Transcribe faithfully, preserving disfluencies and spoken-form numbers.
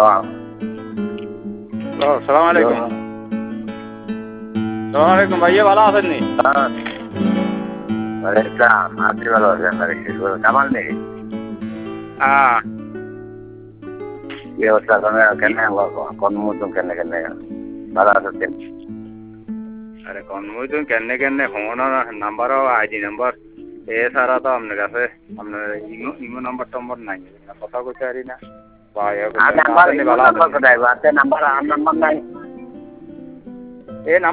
সালাম আলাইকুম। সালাম আলাইকুম ভাইয়া, ভালো আছেন নি? আপনি ভালো আছেন? কামাল নেই হ্যাঁ, কি অবস্থা? কেন কর্মমুদ্যম কেন কেন ভালো আছেন? আরে কনমুইতুন কেনে কেনে ফোন নাম্বারও আইডি নাম্বার এ ছাড়া তো আপনার কাছে আপনার ইমো ইমো নাম্বার টম্বর নাই, কথা কইতে পারি না। ভাই নাম্বার নাম্বার নাই। এ